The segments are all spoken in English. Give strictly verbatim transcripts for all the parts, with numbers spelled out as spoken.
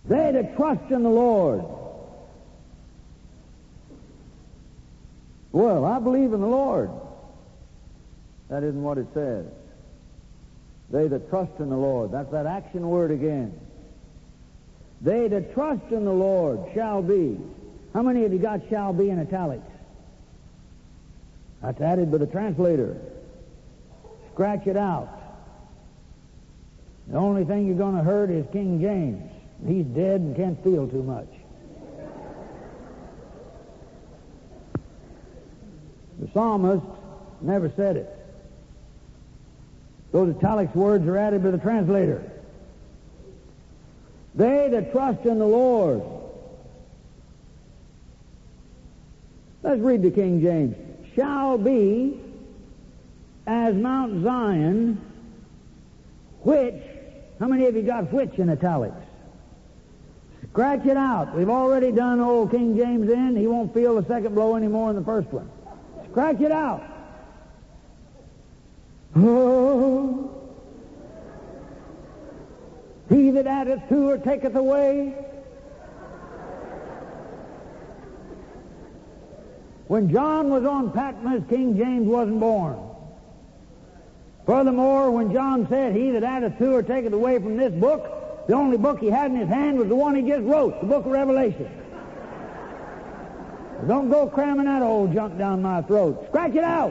They that trust in the Lord. Well, I believe in the Lord. That isn't what it says. They that trust in the Lord. That's that action word again. They that trust in the Lord shall be. How many of you got shall be in italics? That's added by the translator. Scratch it out. The only thing you're going to hurt is King James. He's dead and can't feel too much. The psalmist never said it. Those italics words are added by the translator. They that trust in the Lord. Let's read the King James. Shall be as Mount Zion, which, how many of you got which in italics? Scratch it out. We've already done old King James in. He won't feel the second blow anymore in the first one. Scratch it out. Oh, he that addeth to or taketh away. When John was on Patmos, King James wasn't born. Furthermore, when John said, he that addeth to or taketh away from this book, the only book he had in his hand was the one he just wrote, the book of Revelation. Don't go cramming that old junk down my throat. Scratch it out.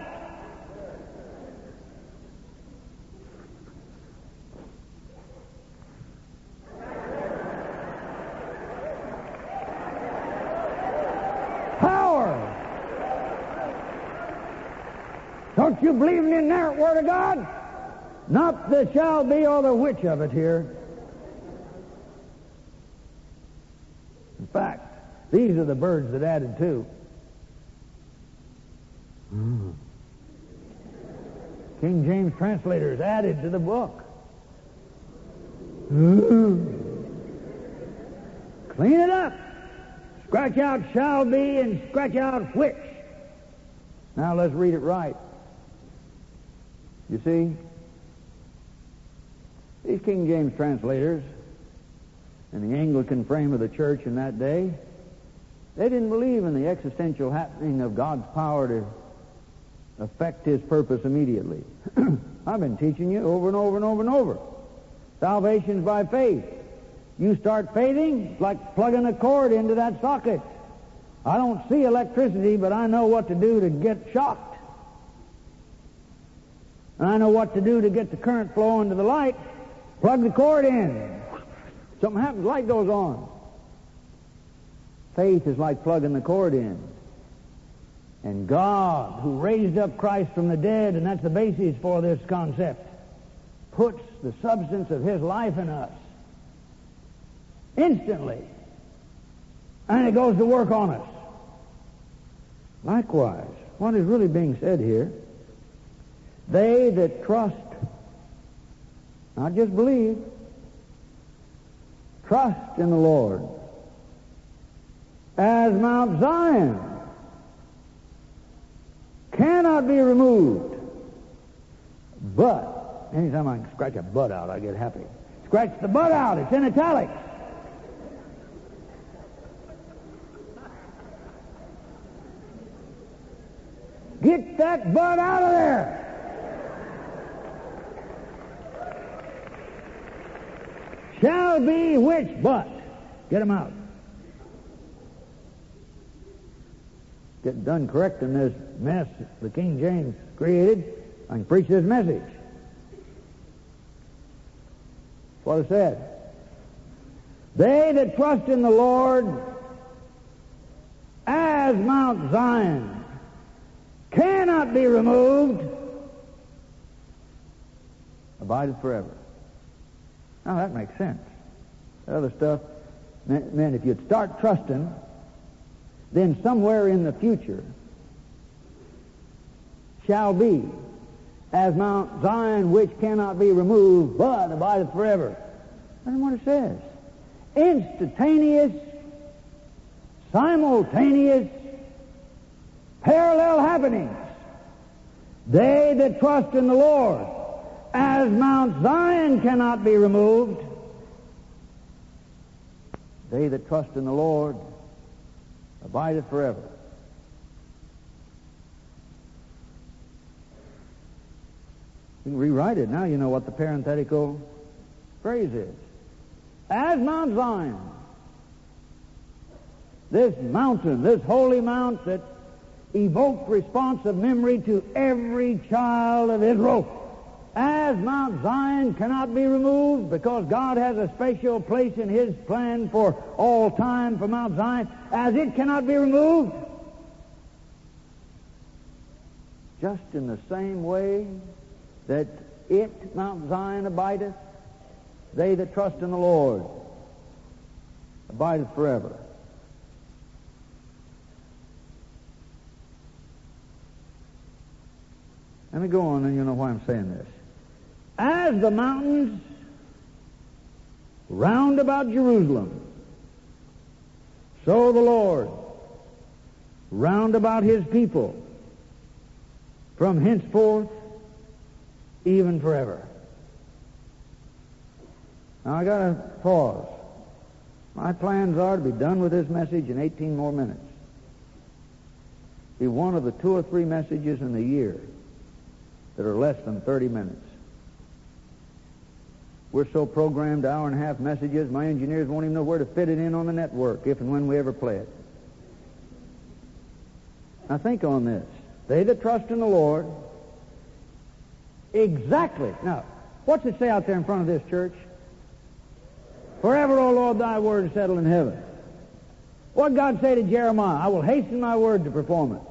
Don't you believe in the inerrant Word of God? Not the shall be or the which of it here. In fact, these are the birds that added to. Mm. King James translators added to the book. Mm. Clean it up. Scratch out shall be and scratch out which. Now let's read it right. You see, these King James translators in the Anglican frame of the church in that day, they didn't believe in the existential happening of God's power to affect His purpose immediately. I've been teaching you over and over and over and over. Salvation's by faith. You start faithing, it's like plugging a cord into that socket. I don't see electricity, but I know what to do to get shocked. And I know what to do to get the current flowing to the light. Plug the cord in. Something happens, light goes on. Faith is like plugging the cord in. And God, who raised up Christ from the dead, and that's the basis for this concept, puts the substance of His life in us instantly. And it goes to work on us. Likewise, what is really being said here, they that trust, not just believe, trust in the Lord, as Mount Zion cannot be removed. But, anytime I can scratch a but out, I get happy. Scratch the but out, it's in italics. Get that but out of there. Shall be which but. Get them out. Get done correcting this mess the King James created. I can preach this message. That's what it said. They that trust in the Lord as Mount Zion cannot be removed, abideth forever. Now that makes sense. That other stuff meant, meant if you'd start trusting, then somewhere in the future shall be as Mount Zion which cannot be removed, but abideth forever. That's what it says. Instantaneous, simultaneous, parallel happenings. They that trust in the Lord, as Mount Zion cannot be removed, They that trust in the Lord abideth forever. You can rewrite it. Now you know what the parenthetical phrase is. As Mount Zion, this mountain, this holy mount that evoked responsive memory to every child of Israel, as Mount Zion cannot be removed because God has a special place in His plan for all time for Mount Zion, as it cannot be removed, just in the same way that it, Mount Zion, abideth, they that trust in the Lord abideth forever. Let me go on, and you know why I'm saying this. As the mountains round about Jerusalem, so the Lord round about His people from henceforth even forever. Now I got to pause. My plans are to be done with this message in eighteen more minutes. Be one of the two or three messages in the year that are less than thirty minutes. We're so programmed, hour and a half messages, my engineers won't even know where to fit it in on the network if and when we ever play it. Now think on this. They that trust in the Lord, exactly. Now, what's it say out there in front of this church? Forever, O Lord, thy word is settled in heaven. What did God say to Jeremiah? I will hasten my word to perform it.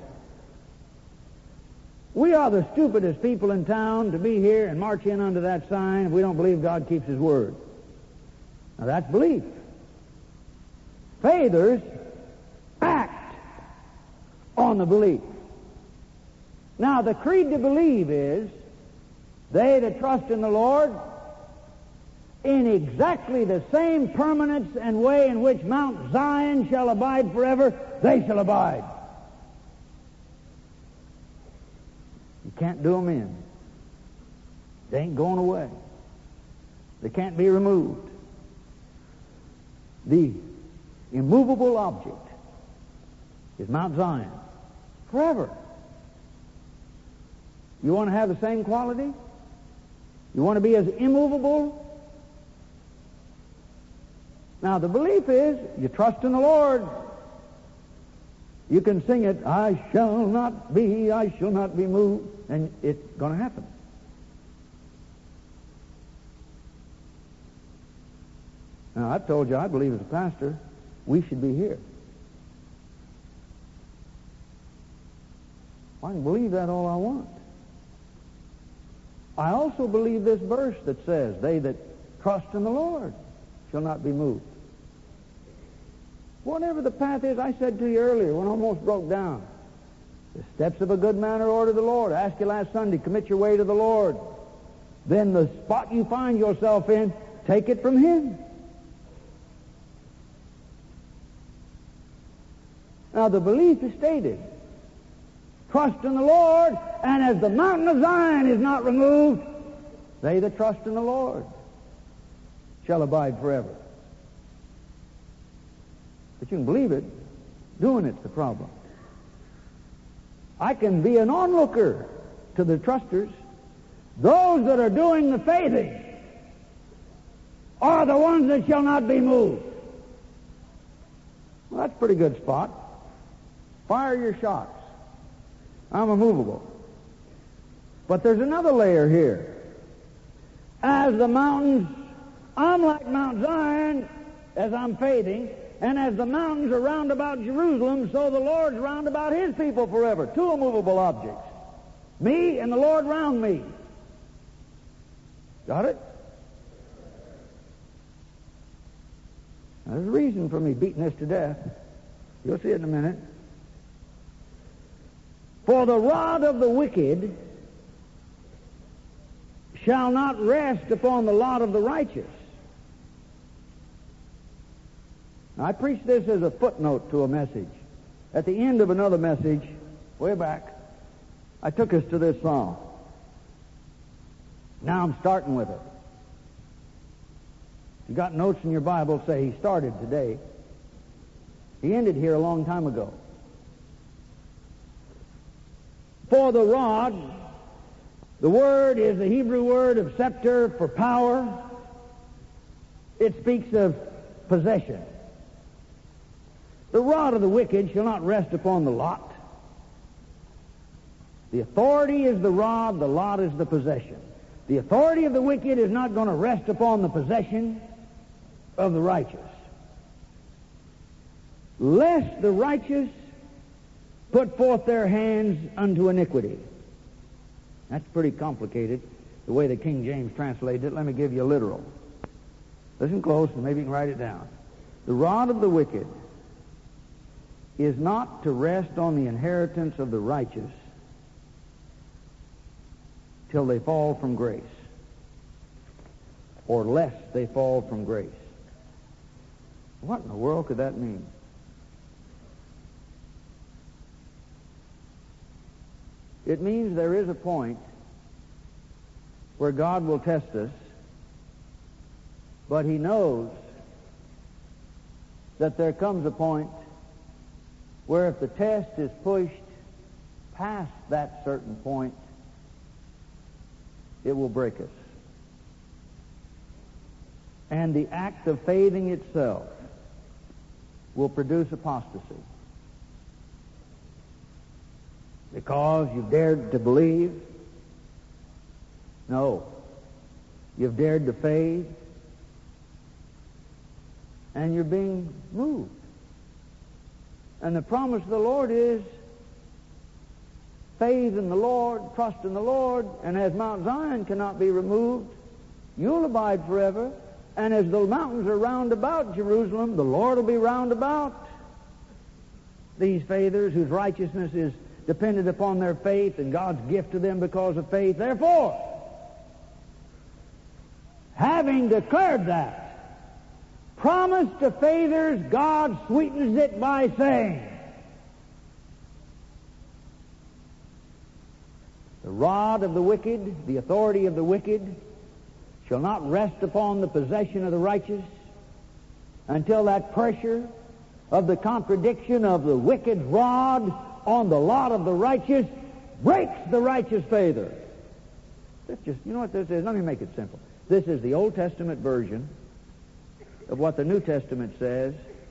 We are the stupidest people in town to be here and march in under that sign if we don't believe God keeps His word. Now that's belief. Faithers act on the belief. Now the creed to believe is, they that trust in the Lord, in exactly the same permanence and way in which Mount Zion shall abide forever, they shall abide. You can't do them in. They ain't going away. They can't be removed. The immovable object is Mount Zion. Forever. You want to have the same quality? You want to be as immovable? Now the belief is, you trust in the Lord. You can sing it, I shall not be, I shall not be moved, and it's going to happen. Now, I've told you, I believe as a pastor, we should be here. I can believe that all I want. I also believe this verse that says, they that trust in the Lord shall not be moved. Whatever the path is, I said to you earlier when I almost broke down, the steps of a good man are ordered of the Lord. I asked you last Sunday, commit your way to the Lord. Then the spot you find yourself in, take it from Him. Now the belief is stated. Trust in the Lord, and as the mountain of Zion is not removed, they that trust in the Lord shall abide forever. But you can believe it. Doing it's the problem. I can be an onlooker to the trusters. Those that are doing the faithing are the ones that shall not be moved. Well, that's a pretty good spot. Fire your shots. I'm immovable. But there's another layer here. As the mountains, I'm like Mount Zion as I'm faithing, and as the mountains are round about Jerusalem, so the Lord's round about His people forever. Two immovable objects. Me and the Lord round me. Got it? Now, there's a reason for me beating this to death. You'll see it in a minute. For the rod of the wicked shall not rest upon the lot of the righteous. Now, I preached this as a footnote to a message. At the end of another message, way back, I took us to this psalm. Now I'm starting with it. If you got notes in your Bible, say he started today. He ended here a long time ago. For the rod, the word is the Hebrew word of scepter for power. It speaks of possession. The rod of the wicked shall not rest upon the lot. The authority is the rod, the lot is the possession. The authority of the wicked is not going to rest upon the possession of the righteous. Lest the righteous put forth their hands unto iniquity. That's pretty complicated, the way the King James translated it. Let me give you a literal. Listen close, and maybe you can write it down. The rod of the wicked is not to rest on the inheritance of the righteous till they fall from grace, or lest they fall from grace. What in the world could that mean? It means there is a point where God will test us, but He knows that there comes a point where if the test is pushed past that certain point, it will break us. And the act of faithing itself will produce apostasy. Because you've dared to believe? No. You've dared to faith, and you're being moved. And the promise of the Lord is faith in the Lord, trust in the Lord, and as Mount Zion cannot be removed, you'll abide forever. And as the mountains are round about Jerusalem, the Lord will be round about these faithers whose righteousness is dependent upon their faith and God's gift to them because of faith. Therefore, having declared that promise to faithers, God sweetens it by saying, the rod of the wicked, the authority of the wicked, shall not rest upon the possession of the righteous until that pressure of the contradiction of the wicked rod on the lot of the righteous breaks the righteous faither. That's just, you know what this is? Let me make it simple. This is the Old Testament version of what the New Testament says.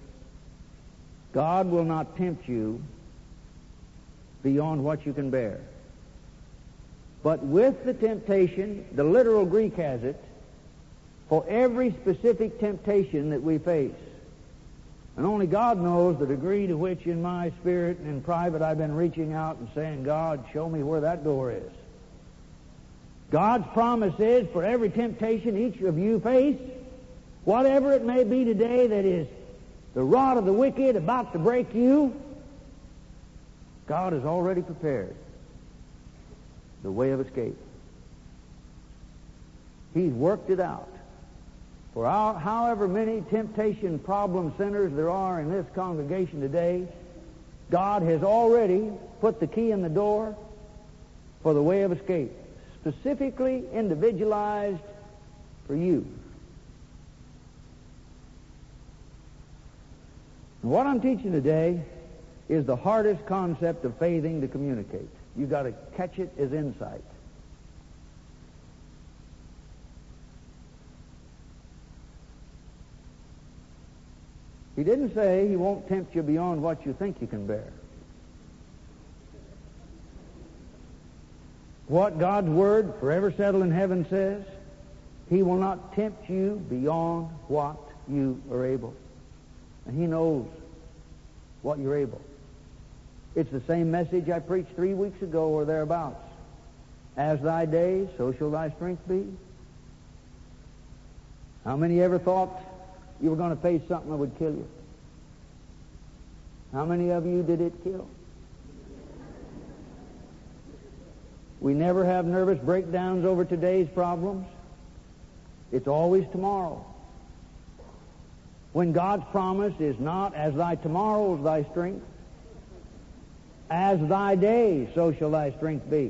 God will not tempt you beyond what you can bear. But with the temptation, the literal Greek has it, for every specific temptation that we face. And only God knows the degree to which in my spirit and in private I've been reaching out and saying, God, show me where that door is. God's promise is for every temptation each of you face, whatever it may be today that is the rod of the wicked about to break you, God has already prepared the way of escape. He's worked it out. For our, however many temptation problem centers there are in this congregation today, God has already put the key in the door for the way of escape, specifically individualized for you. And what I'm teaching today is the hardest concept of faithing to communicate. You've got to catch it as insight. He didn't say He won't tempt you beyond what you think you can bear. What God's Word, forever settled in heaven, says, He will not tempt you beyond what you are able. And He knows what you're able. It's the same message I preached three weeks ago or thereabouts. As thy days, so shall thy strength be. How many ever thought you were going to face something that would kill you? How many of you did it kill? We never have nervous breakdowns over today's problems. It's always tomorrow. When God's promise is not, as thy tomorrow is thy strength, as thy day, so shall thy strength be.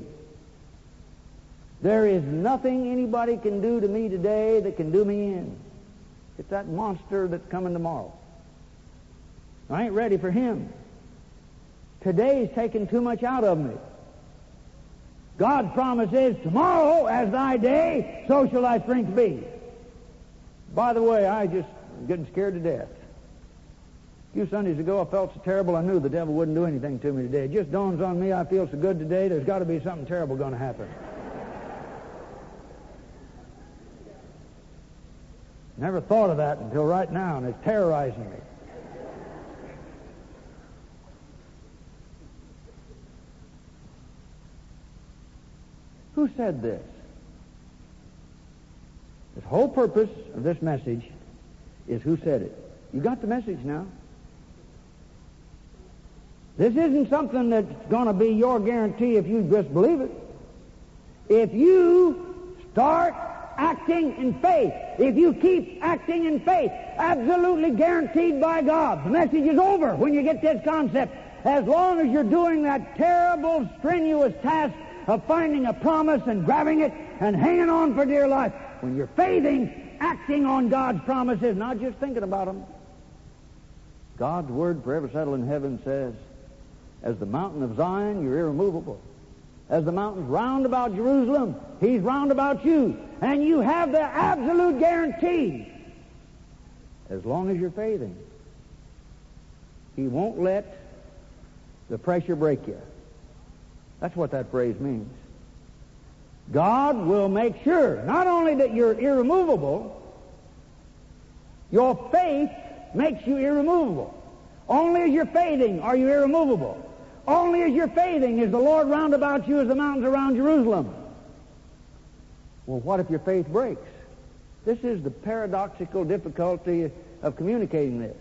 There is nothing anybody can do to me today that can do me in. It's that monster that's coming tomorrow. I ain't ready for him. Today's taken too much out of me. God's promise is, tomorrow as thy day, so shall thy strength be. By the way, I just am getting scared to death. A few Sundays ago, I felt so terrible, I knew the devil wouldn't do anything to me today. It just dawns on me, I feel so good today, there's got to be something terrible going to happen. Never thought of that until right now, and it's terrorizing me. Who said this? The whole purpose of this message is who said it. You got the message now? This isn't something that's going to be your guarantee if you just believe it. If you start acting in faith, if you keep acting in faith, absolutely guaranteed by God. The message is over when you get this concept. As long as you're doing that terrible, strenuous task of finding a promise and grabbing it and hanging on for dear life. When you're faithing, acting on God's promises, not just thinking about them. God's word forever settled in heaven says, as the mountain of Zion, you're irremovable. As the mountains round about Jerusalem, he's round about you. And you have the absolute guarantee, as long as you're faithing, he won't let the pressure break you. That's what that phrase means. God will make sure not only that you're irremovable, your faith makes you irremovable. Only as you're faithing are you irremovable. Only as you're faithing is the Lord round about you as the mountains around Jerusalem. Well, what if your faith breaks? This is the paradoxical difficulty of communicating this.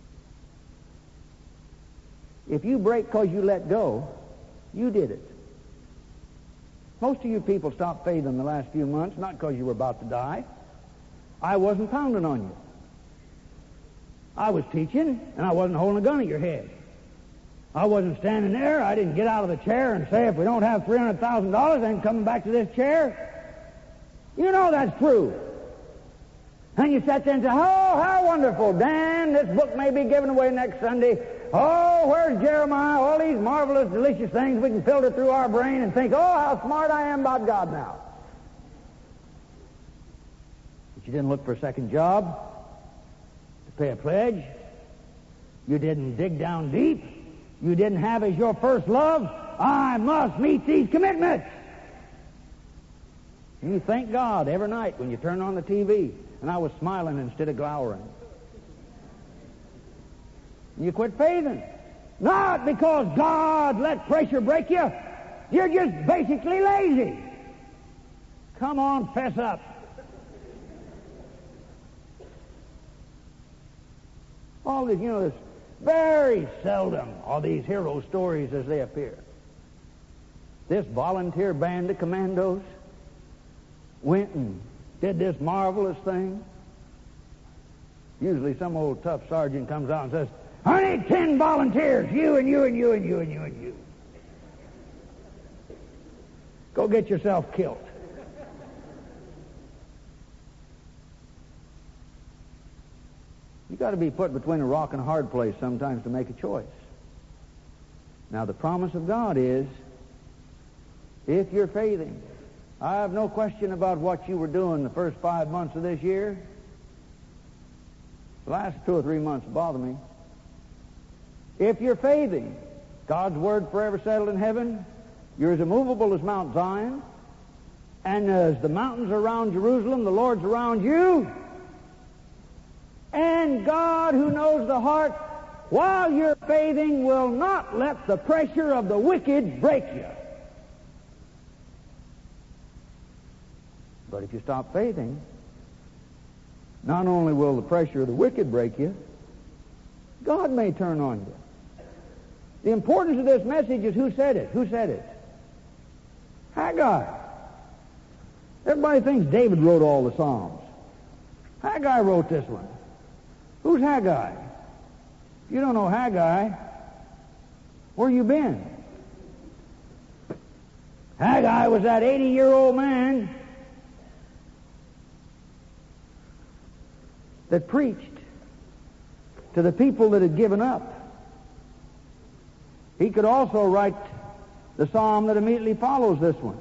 If you break because you let go, you did it. Most of you people stopped faithing in the last few months, not because you were about to die. I wasn't pounding on you. I was teaching, and I wasn't holding a gun at your head. I wasn't standing there. I didn't get out of the chair and say, if we don't have three hundred thousand dollars, I ain't coming back to this chair. You know that's true. And you sat there and said, oh, how wonderful, Dan, this book may be given away next Sunday. Oh, where's Jeremiah? All these marvelous, delicious things we can filter through our brain and think, oh, how smart I am about God now. But you didn't look for a second job to pay a pledge. You didn't dig down deep. You didn't have as your first love, I must meet these commitments. And you thank God every night when you turn on the T V, and I was smiling instead of glowering. You quit faithing. Not because God let pressure break you. You're just basically lazy. Come on, fess up. All this, you know, this very seldom are these hero stories as they appear. This volunteer band of commandos went and did this marvelous thing. Usually some old tough sergeant comes out and says, I need ten volunteers, you and you and you and you and you and you. Go get yourself killed. You've got to be put between a rock and a hard place sometimes to make a choice. Now, the promise of God is, if you're faithing, I have no question about what you were doing the first five months of this year. The last two or three months bother me. If you're faithing, God's word forever settled in heaven, you're as immovable as Mount Zion, and as the mountains around Jerusalem, the Lord's around you. And God, who knows the heart, while you're faithing, will not let the pressure of the wicked break you. But if you stop faithing, not only will the pressure of the wicked break you, God may turn on you. The importance of this message is who said it. Who said it? Haggai. Everybody thinks David wrote all the Psalms. Haggai wrote this one. Who's Haggai? If you don't know Haggai, where you been? Haggai was that eighty-year-old man that preached to the people that had given up. He could also write the psalm that immediately follows this one.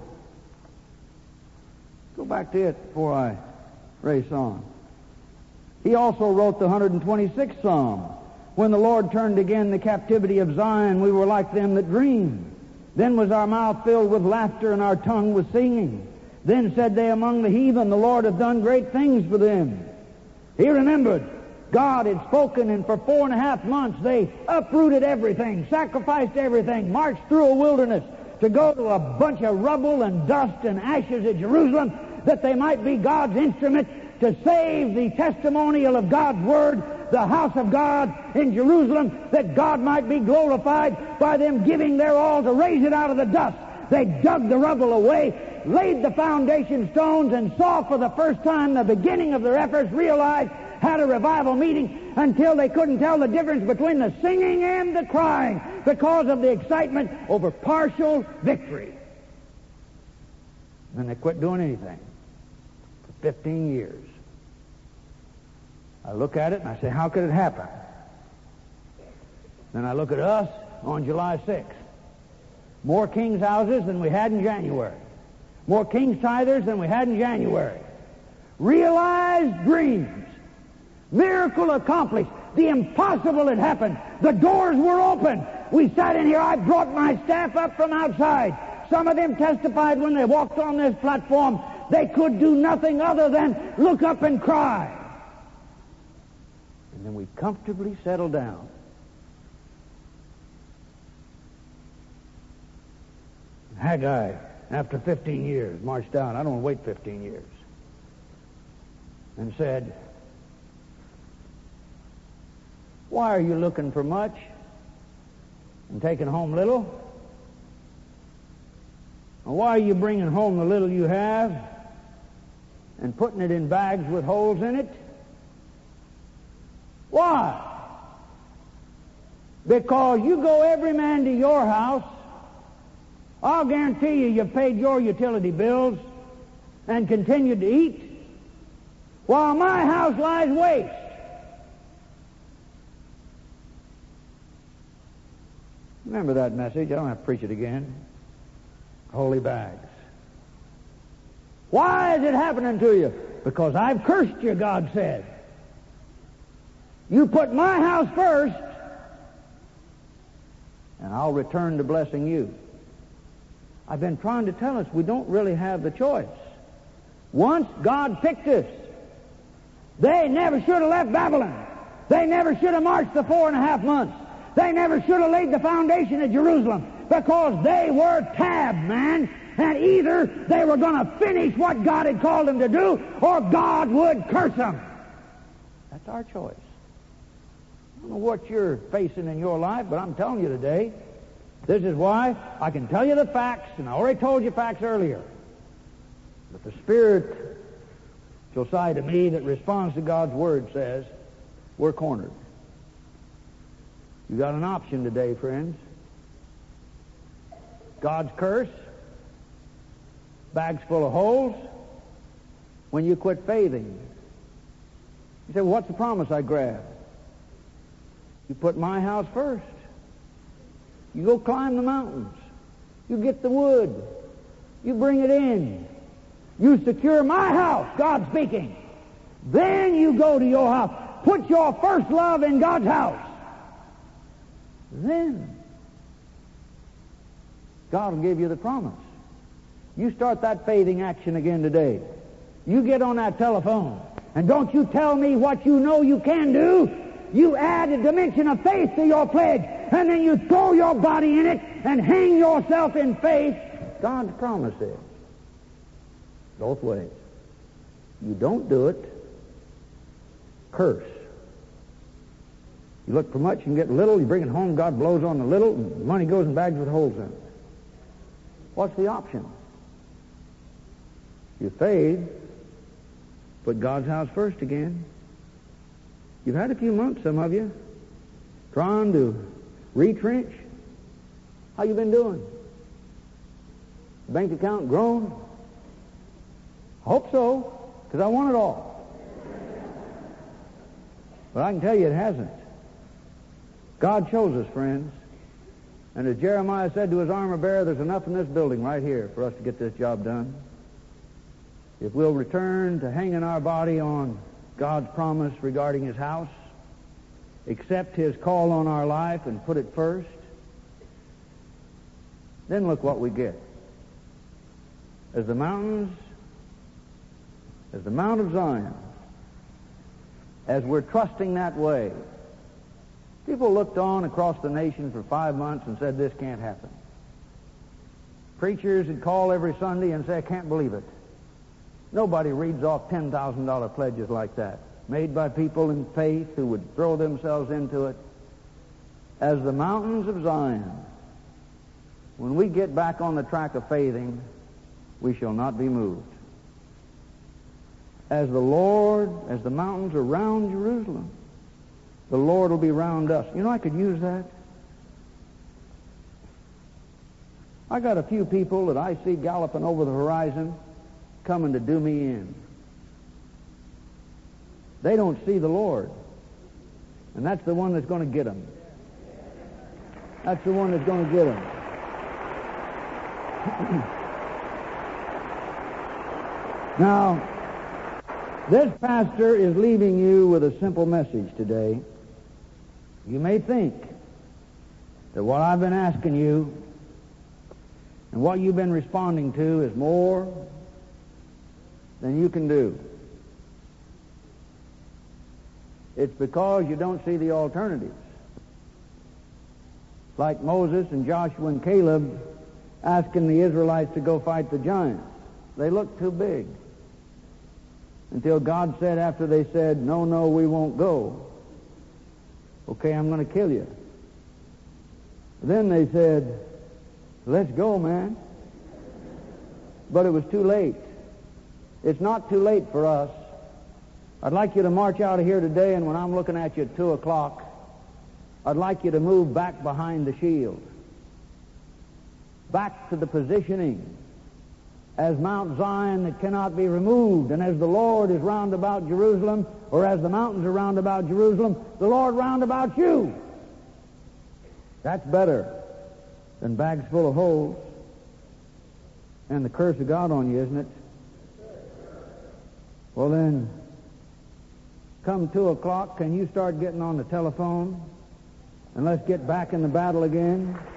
Go back to it before I race on. He also wrote the one hundred twenty-sixth Psalm. When the Lord turned again the captivity of Zion, we were like them that dream. Then was our mouth filled with laughter and our tongue with singing. Then said they among the heathen, the Lord hath done great things for them. He remembered God had spoken, and for four and a half months they uprooted everything, sacrificed everything, marched through a wilderness to go to a bunch of rubble and dust and ashes at Jerusalem, that they might be God's instrument to save the testimonial of God's Word, the house of God in Jerusalem, that God might be glorified by them giving their all to raise it out of the dust. They dug the rubble away, laid the foundation stones, and saw for the first time the beginning of their efforts, realized, had a revival meeting until they couldn't tell the difference between the singing and the crying because of the excitement over partial victory. And they quit doing anything for fifteen years. I look at it and I say, how could it happen? Then I look at us on July sixth. More king's houses than we had in January. More king's tithers than we had in January. Realized dreams. Miracle accomplished. The impossible had happened. The doors were open. We sat in here. I brought my staff up from outside. Some of them testified when they walked on this platform, they could do nothing other than look up and cry. And then we comfortably settled down. Haggai, after fifteen years, marched down. I don't want to wait fifteen years. And said, why are you looking for much and taking home little? And why are you bringing home the little you have and putting it in bags with holes in it? Why? Because you go every man to your house, I'll guarantee you you've paid your utility bills and continued to eat, while my house lies waste. Remember that message. I don't have to preach it again. Holy bags. Why is it happening to you? Because I've cursed you, God said. You put my house first, and I'll return to blessing you. I've been trying to tell us we don't really have the choice. Once God picked us, they never should have left Babylon. They never should have marched the four and a half months. They never should have laid the foundation of Jerusalem, because they were tab, man. And either they were going to finish what God had called them to do, or God would curse them. That's our choice. I don't know what you're facing in your life, but I'm telling you today, this is why I can tell you the facts, and I already told you facts earlier. But the spiritual side of me that responds to God's Word says, we're cornered. You got an option today, friends. God's curse, bags full of holes, when you quit faithing. You say, well, what's the promise I grab? You put my house first. You go climb the mountains. You get the wood. You bring it in. You secure my house, God speaking. Then you go to your house. Put your first love in God's house. Then God will give you the promise. You start that faithing action again today. You get on that telephone, and don't you tell me what you know you can do. You add a dimension of faith to your pledge, and then you throw your body in it and hang yourself in faith. God's promise is both ways. You don't do it, curse. You look for much, you can get little, you bring it home, God blows on the little, and the money goes in bags with holes in it. What's the option? You faith, put God's house first again. You've had a few months, some of you, trying to retrench. How you been doing? Bank account grown? Hope so, because I want it all. But I can tell you it hasn't. God chose us, friends. And as Jeremiah said to his armor bearer, there's enough in this building right here for us to get this job done. If we'll return to hanging our body on God's promise regarding his house, accept his call on our life and put it first, then look what we get. As the mountains, as the Mount of Zion, as we're trusting that way, people looked on across the nation for five months and said, this can't happen. Preachers would call every Sunday and say, I can't believe it. Nobody reads off ten thousand dollars pledges like that, made by people in faith who would throw themselves into it. As the mountains of Zion, when we get back on the track of faithing, we shall not be moved. As the Lord, as the mountains are round Jerusalem, the Lord will be round us. You know, I could use that. I got a few people that I see galloping over the horizon coming to do me in. They don't see the Lord. And that's the one that's going to get them. That's the one that's going to get them. Now, this pastor is leaving you with a simple message today. You may think that what I've been asking you and what you've been responding to is more than you can do. It's because you don't see the alternatives. Like Moses and Joshua and Caleb asking the Israelites to go fight the giants. They looked too big. Until God said, after they said, no, no, we won't go. Okay, I'm going to kill you. Then they said, let's go, man. But it was too late. It's not too late for us. I'd like you to march out of here today, and when I'm looking at you at two o'clock, I'd like you to move back behind the shield. Back to the positioning as Mount Zion that cannot be removed, and as the Lord is round about Jerusalem, or as the mountains are round about Jerusalem, the Lord round about you. That's better than bags full of holes and the curse of God on you, isn't it? Well then, come two o'clock, can you start getting on the telephone and let's get back in the battle again?